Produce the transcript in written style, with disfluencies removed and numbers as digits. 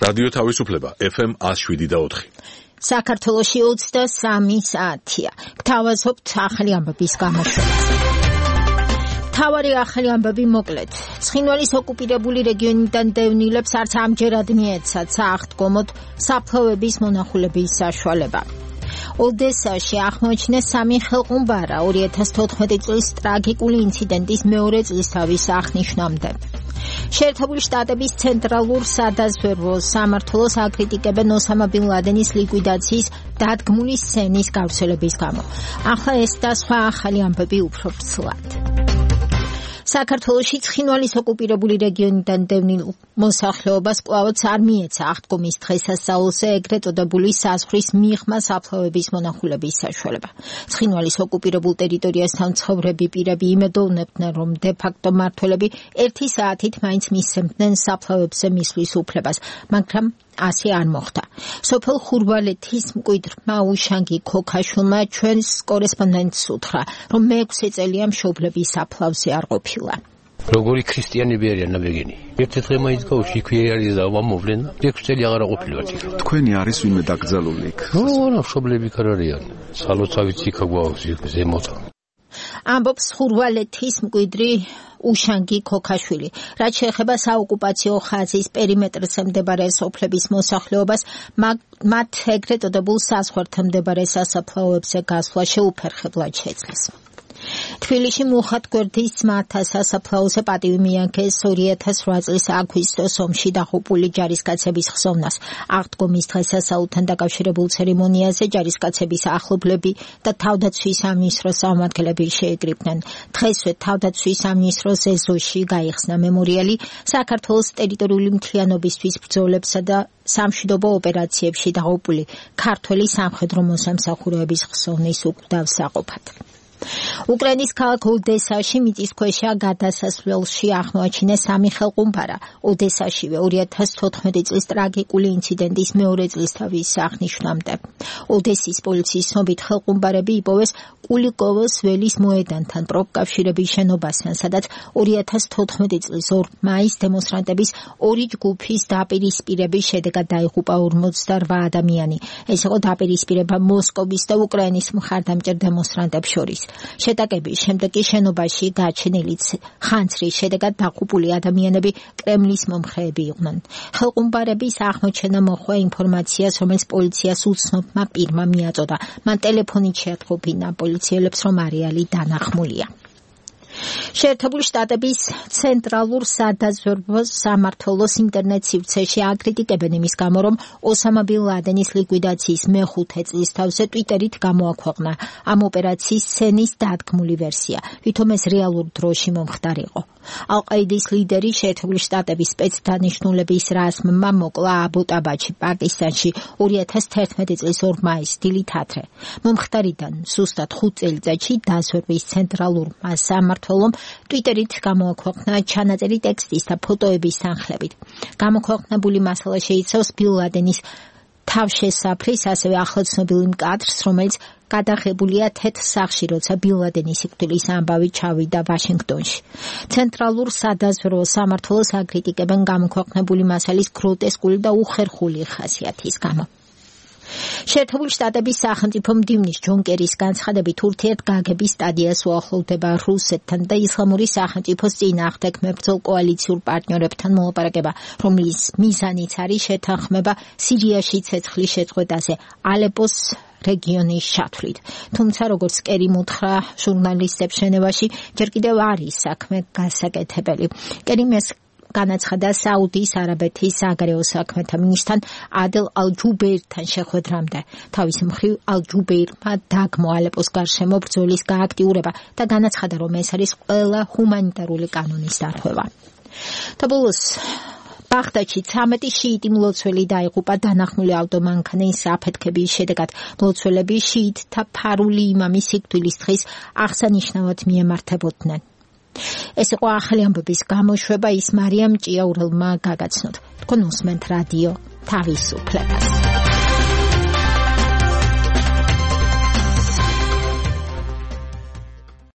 რადიო თავისუფლება FM 107.4. საქართველოში 23 საათია. გთავაზობთ ახალი ამბების გამოშვებას. თავარი ახალი ამბები მოკლედ. ცხინვალის ოკუპირებული რეგიონიდან დევნილებს არც ამჯერად მიეცათ სააღდგომოდ საფლავების მონახულების საშუალება. ოდესაში აღმოაჩინეს 3 ხელყუმბარა 2014 წლის ტრაგიკული ინციდენტის მეორე წლისთავის აღნიშვნამდე. შეერთებული შტატების ცენტრალურ სადაზვერვო სამმართველოს აკრიტიკებენ ოსამა ბინ ლადენის ლიკვიდაციის დადგმული სცენის გავრცელების გამო. ახლა ეს და სხვა ახალი ამბები უფრო ფცლად. საქართველოში ცხინვალის ოკუპირებული რეგიონიდან დევნილ მოსახლეობას კვლავაც არ მიეცა აღდგომის დღესასწაულზე ეგრეთ წოდებული საზღვრის მიღმა საფლავების მონახულების საშუალება. ცხინვალის ოკუპირებულ ტერიტორიასთან მცხოვრები პირები იმედოვნებდნენ, რომ დე-ფაქტო მმართველები 1 საათით მაინც მისცემდნენ საფლავებზე მისვლის უფლებას, მაგრამ ასე არ მოხდა. სოფელ ხურვალეთის მკვიდრმა უშანგი ქოქაშვილმა ჩვენს კორესპონდენტს უთხრა, რომ მე-6 წელია მშობლები საფლავზე არ ყოფილა. როგორი ქრისტიანები არიან ნაბეგენი. ერთი დღე მაინც გავში იქვე არის და ვამოვლენ. 6 წელი აღარ ყოფილვართ იქ. თქვენი არის ვინმე დაკრძალული იქ? მშობლები არ არიან. სალოცავით იქ გვაქვს ზემოთა. ამბობს ხურვალეთის მკვიდრი უშანგი ქოქაშვილი. რაც შეეხება საოკუპაციო ხაზის პერიმეტრზე მდებარე სოფლების მოსახლეობას, მათ ეგრეთ წოდებულ საზღვართან მდებარე სასაფლაოებზე გასვლა შეუფერხებლად შეძლეს. თბილისში მუხად გვერდის ძმათა სასაფლაოზე პატივი მიაგეს 2008 წლის აგვისტოს ომში დაღუპული ჯარისკაცების ხსოვნას. აღდგომის დღესასწაულთან დაკავშირებულ ცერემონიაზე ჯარისკაცების ახლობლები და თავდაცვის სამინისტროს წარმომადგენლები შეეკრიბნენ. დღესვე თავდაცვის სამინისტროს ეზოში გაიხსნა მემორიალი საქართველოს ტერიტორიული მთლიანობისთვის ბრძოლებსა და სამშვიდობო ოპერაციებში დაღუპული ქართველი სამხედრო მოსამსახურეების ხსოვნის უკდავსაყოფად. უკრაინის ქალაქ ოდესაში მიწისქვეშა გადასასვლელში აღმოაჩინეს 3 ხელყუმბარა. ოდესაშივე 2014 წლის ტრაგიკული ინციდენტის მეორე წლისთავის აღნიშვნამდე. ოდესის პოლიციის ცნობით ხელყუმბარები იპოვეს კულიკოვოს ველის მოედანთან პროფკავშირების შენობასთან, სადაც 2014 წლის 2 მაისს დემონსტრანტების 2 ჯგუფის დაპირისპირების შედეგად დაიღუპა 48 ადამიანი. ეს იყო დაპირისპირება მოსკოვის და უკრაინის მხარდამჭერ დემონსტრანტებს შორის. შეტაკების შემდეგ კი შენობაში გაჩენილი ხანძრის შედეგად დაღუპული ადამიანები კრემლის მომხრეები იყვნენ. ხელყუმბარების აღმოჩენა მოჰყვა ინფორმაციას, რომელიც პოლიციას უცნობმა პირმა მიაწოდა. მან ტელეფონით შეატყობინა პოლიციელებს, რომ არეალი დანახმულია. შეერთებული შტატების ცენტრალურ სადაზვერვო სამმართველოს ინტერნეტ სივრცეში აკრიტიკებენ იმის გამო, რომ ოსამა ბინ ლადენის ლიკვიდაციის მე-5 წლისთავზე ტვიტერით გამოაქვეყნა ამ ოპერაციის სცენის დადგმული ვერსია, ვითომ ეს რეალურ დროში მომხდარიყო. ალ-ყაიდის ლიდერი შეერთებული შტატების სპეცდანიშნულების რაზმმა მოკლა აბოტაბადში, პაკისტანში 2011 წლის 2 მაისს დილით ადრე. მომხდარიდან ზუსტად 5 წელიწადში დაზვერვის ცენტრალურმა სამმართველომ ტვიტერით გამოაქვეყნა ჩანაწერი ტექსტის და ფოტოების თანხლებით. გამოქვეყნებული მასალა შეიცავს ბინ ლადენის თავშესაფრის, ასევე ახლოცნობილ კადრს, რომელიც გადაღებულია თეთრ სახლში, როცა ბინ ლადენის სიკვდილის ამბავი ჩავიდა ვაშინგტონში. ცენტრალურ სადაზვერვო სამმართველოს აკრიტიკებენ გამოქვეყნებული მასალის გროტესკული და უხერხული ხასიათის გამო. შეერთებული შტატების სახელმწიფო მდივნის ჯონ კერის განცხადებით ურთიერთგაგების სტადიას უახლოვდება რუსეთთან და ისლამური სახელმწიფოს წინააღმდეგ მებრძოლ კოალიციურ პარტნიორებთან მოლაპარაკება, რომლის მიზანიც არის შეთანხმება სირიაში ცეცხლის შეწყვეტაზე ალეპოს რეგიონის ჩათვლით. თუმცა, როგორც კერიმ უთხრა ჟურნალისტებს ჟენევაში, ჯერ კიდევ არის საქმე გასაკეთებელი. კერიმ ეს განაცხადა საუდის არაბეთის საგარეო საქმეთა მინისტრთან ადელ ალ-ჯუბეირთან შეხვედრამდე. თავის მხრივ ალ-ჯუბეირმა დაგმო ალეპოს გარშემო ბრძოლის გააქტიურება და განაცხადა, რომ ეს არის ყველა ჰუმანიტარული კანონის დარღვევა. და ბოლოს ბაღდადში 13 შიიტი მლოცველი დაიღუპა დანახმული ავტომანქანის აფეთქების შედეგად. მლოცველები შიიტთა ფარული იმამის სიკვდილის დღის აღსანიშნავად მიემართებოდნენ. ეს იყო ახალი ამბების გამოშვება, ის მარიამ ჭიაურელმა გაგაცნოთ. თქვენ უსმენთ რადიო თავისუფლებას.